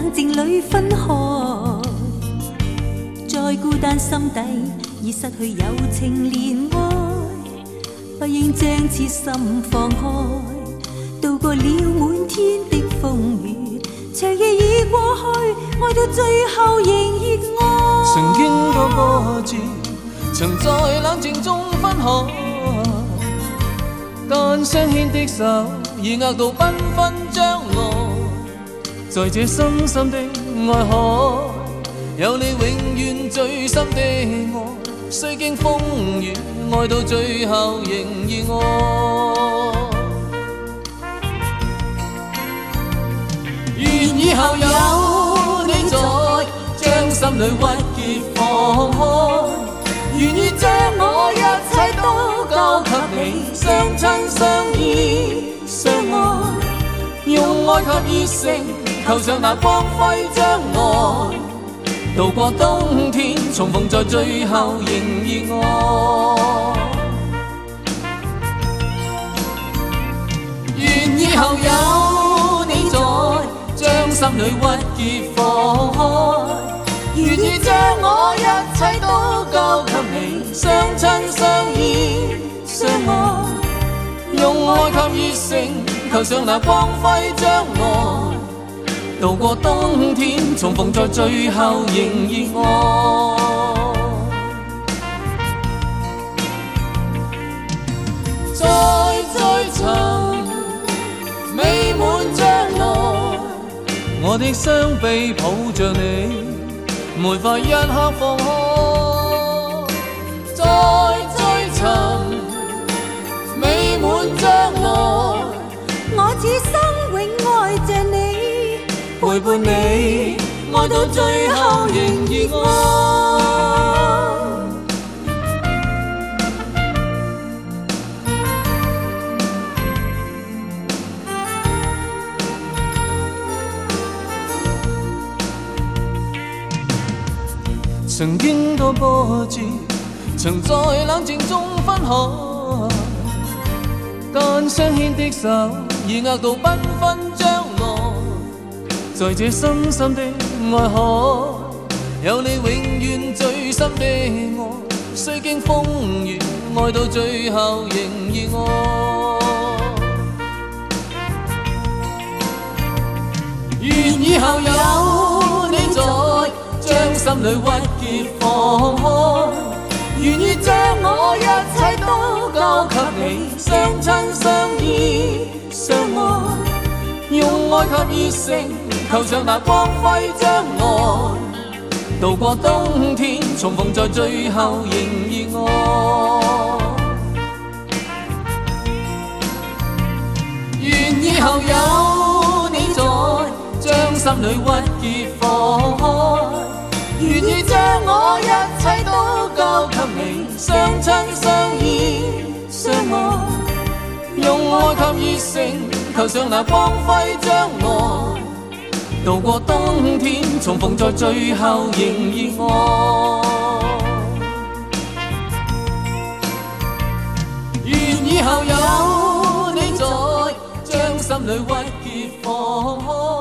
冷静里分开，在孤单心底已失去友情怜爱，不应将痴心放开，渡过了满天的风雨，长夜已过去，爱到最后仍热爱。 曾經多波折，曾在冷靜中分開，但相牽的手已握到繽紛將來。在這深深的愛海，有你永遠最深的愛，雖經風雨，愛到最後仍熱愛。願以後有你在，將心裏鬱結放開，願意將我一切都交給你，相親相依相愛，用愛及熱誠，求上那光輝將愛，渡過冬天，重逢在最後仍熱愛。願以後有你在，將心裏鬱結放開，願意將我一切都交給你，相親相依相愛，用愛及熱誠，求上那光輝將愛，渡過冬天，重逢在最後仍熱愛。再追尋美滿將來，我的雙臂抱着你，沒法一刻放開。再追尋美滿將來， 我此生永愛着你， 陪伴你，愛到最後仍熱愛。曾經多波折，曾在冷靜中分開，但相牽的手已握到繽紛將來。在這深深的愛海，有你永遠最深的愛，雖經風雨，愛到最後仍熱愛。願以後有你在，將心裏鬱結放開，願意將我一切都交給你，相親相依相愛，用愛及熱誠，求上那光輝將愛，渡過冬天，重逢在最後仍熱愛。願以後有你在，將心裏鬱結放開，願意將我一切都交給你，相親相依相愛，用愛及熱誠，求上那光輝將愛，渡過冬天，重逢在最後仍熱愛。願以後有你在，將心裏鬱結放開，